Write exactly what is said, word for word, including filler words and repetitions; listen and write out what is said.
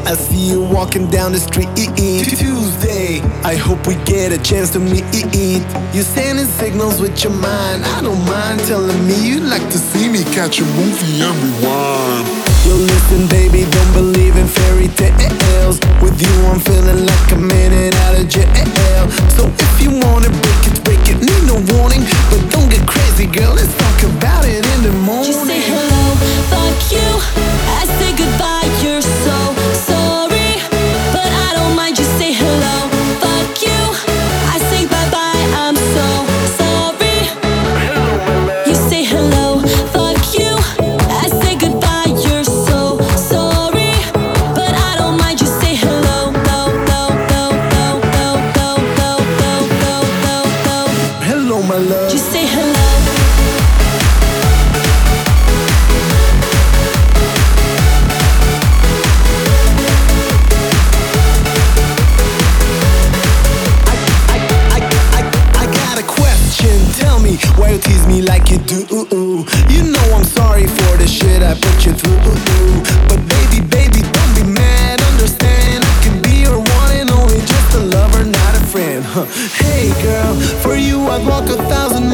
I see you walking down the street. Tuesday, I hope we get a chance to meet. You're sending signals with your mind. I don't mind telling me you'd like to see me catch a movie and rewind. Yo, listen, baby, don't believe in fairy tales. With you, I'm feeling like a minute out of jail. So if you wanna break it, break it, need no warning. But don't get crazy, girl, let's talk about it in the morning. You say hello, fuck you. I say goodbye, you're so sorry. But I don't mind, you say hello, fuck you. I say bye-bye, I'm so sorry. You say hello, fuck you. I say goodbye, you're so sorry. But I don't mind, you say hello, no, no, no, no, no, no, no, no, no, no, no. Hello, my love. You say hello. Tell me why you tease me like you do. You know I'm sorry for the shit I put you through. But baby, baby, don't be mad. Understand, I can be your one and only, just a lover, not a friend. Huh. Hey girl, for you I'd walk a thousand